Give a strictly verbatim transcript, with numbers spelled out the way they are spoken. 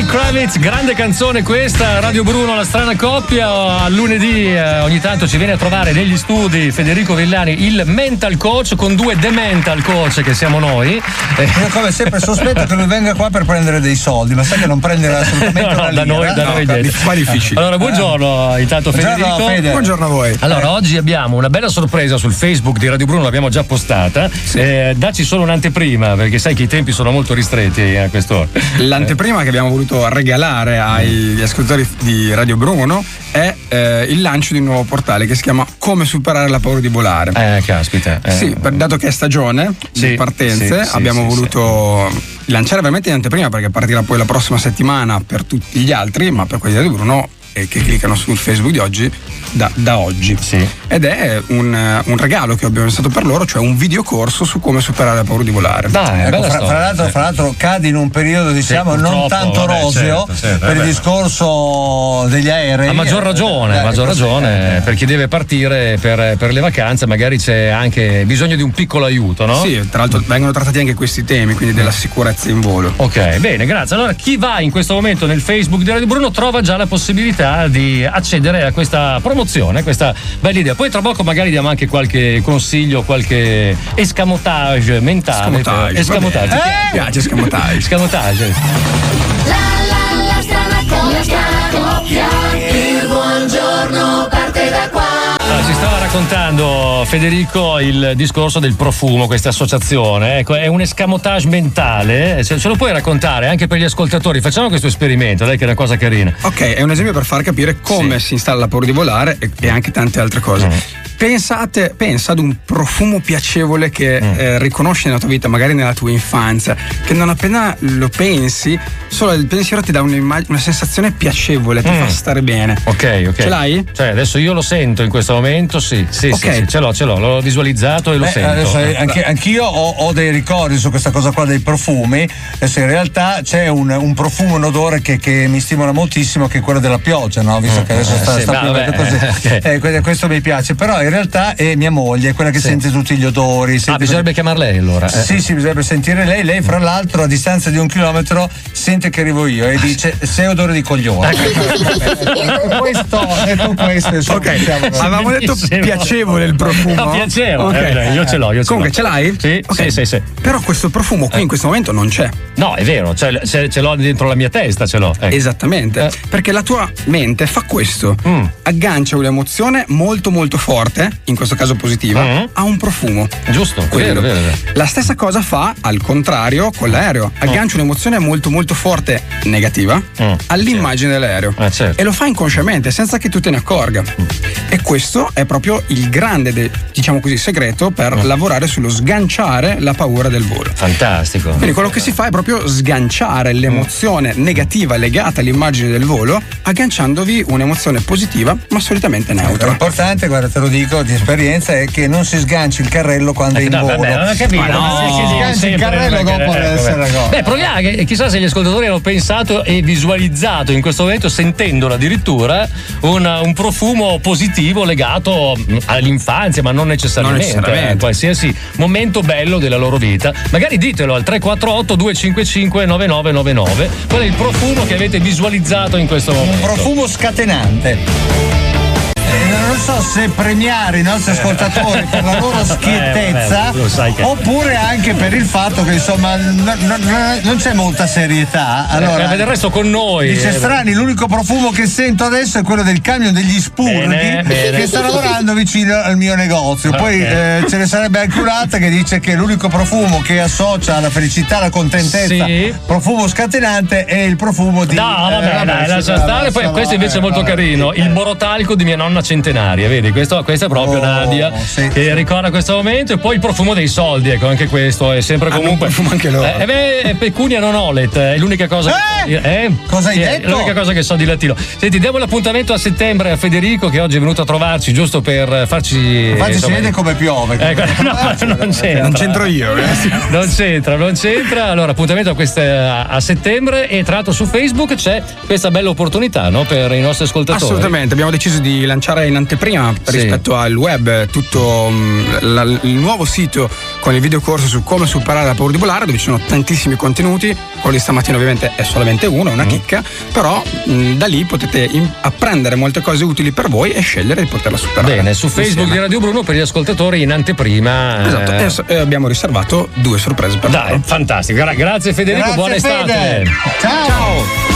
Kravitz, grande canzone questa, Radio Bruno, la strana coppia. A lunedì eh, ogni tanto ci viene a trovare negli studi Federico Villani, il mental coach, con due The Mental Coach che siamo noi. Eh. Io come sempre sospetto che lui venga qua per prendere dei soldi, ma sai che non prenderà assolutamente no, una da lira. noi, da no, noi no, qua difficile. Allora, buongiorno intanto Federico. Buongiorno, Fede. Buongiorno a voi. Allora, oggi abbiamo una bella sorpresa sul Facebook di Radio Bruno, l'abbiamo già postata. Sì. Eh, dacci solo un'anteprima, perché sai che i tempi sono molto ristretti a quest'ora. L'anteprima che abbiamo voluto regalare agli ascoltatori di Radio Bruno è eh, il lancio di un nuovo portale che si chiama Come superare la paura di volare. Eh, caspita. Eh. Sì, per, dato che è stagione sì, di partenze, sì, abbiamo sì, voluto sì. lanciare veramente in anteprima, perché partirà poi la prossima settimana per tutti gli altri, ma per quelli di Radio Bruno eh, che cliccano sul Facebook di oggi, da, da oggi. Sì. Ed è un, un regalo che abbiamo pensato per loro, cioè un videocorso su come superare la paura di volare. Dai, ecco, bella fra, fra, l'altro, sì. fra l'altro cade in un periodo diciamo sì, non tanto vabbè, roseo certo, sì, per vabbè. il discorso degli aerei. A maggior ragione, eh, a maggior così, ragione, eh. per chi deve partire per, per le vacanze magari c'è anche bisogno di un piccolo aiuto, no? Sì, tra l'altro vengono trattati anche questi temi, quindi della sicurezza in volo. Ok, bene, grazie. Allora, chi va in questo momento nel Facebook di Radio Bruno trova già la possibilità di accedere a questa promozione, questa bella idea. Poi tra poco magari diamo anche qualche consiglio, qualche escamotage mentale. Escamotage, Escamotage. eh? Mi piace escamotage. Escamotage. La la la strana coppia, strana coppia, il buongiorno parte da qua. Allora, ci stava raccontando Federico il discorso del profumo, questa associazione. Ecco, è un escamotage mentale. Ce, ce lo puoi raccontare anche per gli ascoltatori? Facciamo questo esperimento, dai, che è una cosa carina. Ok, è un esempio per far capire come sì. si installa la paura di volare e, e anche tante altre cose. Mm. Pensate, pensa ad un profumo piacevole che mm. eh, riconosci nella tua vita, magari nella tua infanzia, che non appena lo pensi, solo il pensiero ti dà una sensazione piacevole, ti mm. fa stare bene. Ok, ok. Ce l'hai? Cioè, adesso io lo sento in questo momento, sì, sì, okay. sì, sì, ce l'ho, ce l'ho, l'ho visualizzato e lo Beh, sento. Adesso, anche, anch'io ho, ho dei ricordi su questa cosa qua dei profumi. Adesso in realtà c'è un, un profumo, un odore che, che mi stimola moltissimo, che è quello della pioggia, no? Visto mm. che adesso sta, sì, sta piovendo così. Okay. Eh, questo mi piace, però in realtà è mia moglie, quella che sì. sente tutti gli odori. Ah, bisognerebbe chiamar lei allora. Eh. Sì, sì, bisognerebbe sentire lei. Lei, fra l'altro, a distanza di un chilometro, sente che arrivo io e dice: sei odore di coglione. questo, detto questo, ok. Avevamo detto piacevole il profumo. No, piacevole. Okay. Eh, io ce l'ho, io ce Comunque l'ho. ce l'hai? Sì, okay. sì, sì, sì. Però questo profumo qui eh. in questo momento non c'è. No, è vero, cioè, ce, ce l'ho dentro la mia testa, ce l'ho. Ecco. Esattamente. Eh. Perché la tua mente fa questo: mm. aggancia un'emozione molto molto forte, in questo caso positiva, mm. a un profumo. Giusto, vero, vero, vero. La stessa cosa fa al contrario con l'aereo. Aggancia mm. un'emozione molto molto forte negativa mm. all'immagine certo. dell'aereo. Ah, certo. E lo fa inconsciamente, senza che tu te ne accorga. Mm. E questo è proprio il grande, de, diciamo così, segreto per mm. lavorare sullo sganciare la paura del volo. Fantastico. Quindi quello che si fa è proprio sganciare l'emozione mm. negativa legata all'immagine del volo, agganciandovi un'emozione positiva, ma solitamente neutra. L'importante, guarda, te lo dico di esperienza, è che non si sganci il carrello quando eh, è in no, volo. Vabbè, non ho capito. Ma no, no, si sganci il carrello dopo deve essere la cosa. Beh, proviamo, che chissà se gli ascoltatori hanno pensato e visualizzato in questo momento, sentendolo addirittura, un, un profumo positivo legato all'infanzia, ma non necessariamente, non necessariamente. Eh, qualsiasi momento bello della loro vita. Magari ditelo al tre quattro otto due cinque cinque nove nove nove nove qual è il profumo che avete visualizzato in questo momento. Un profumo scatenante. Non so se premiare i nostri ascoltatori per la loro schiettezza eh, vabbè, che... oppure anche per il fatto che insomma n- n- non c'è molta serietà. Allora, eh, del resto con noi. Dice eh, Strani, l'unico profumo che sento adesso è quello del camion degli spurghi bene, bene. che sta lavorando vicino al mio negozio. Poi okay. eh, ce ne sarebbe anche un'altra che dice che l'unico profumo che associa alla felicità, alla contentezza, sì. profumo scatenante, è il profumo di. No, vabbè, eh, dai, lascia stare. Poi questo invece è molto vabbè, carino. Vabbè. Il borotalco di mia nonna centenaria. Vedi, questo, questa è proprio oh, Nadia sì, che sì. ricorda questo momento. E poi il profumo dei soldi, ecco, anche questo è sempre comunque. Ah, anche loro. Eh, beh, pecunia non olet, è l'unica cosa. Eh? Eh? Cosa hai è detto? L'unica cosa che so di latino. Senti, diamo l'appuntamento a settembre a Federico, che oggi è venuto a trovarci giusto per farci. Infatti insomma, si vede come piove. Ecco, no, non c'entra. Non c'entro io. Eh. Non c'entra, non c'entra. Allora, appuntamento a, queste, a, a settembre. E tra l'altro su Facebook c'è questa bella opportunità, no? Per i nostri ascoltatori. Assolutamente, abbiamo deciso di lanciare in anteprima rispetto sì. al web, tutto mh, la, il nuovo sito con il videocorso su come superare la paura di volare, dove ci sono tantissimi contenuti. Quello di stamattina ovviamente è solamente uno, una mm. chicca, però mh, da lì potete in- apprendere molte cose utili per voi e scegliere di poterla superare. Bene, su Facebook insieme. Di Radio Bruno per gli ascoltatori in anteprima. Esatto, eh... e eh, abbiamo riservato due sorprese per Dai, loro. Fantastico, Gra- grazie Federico, grazie, buona Fede. estate. Ciao. Ciao.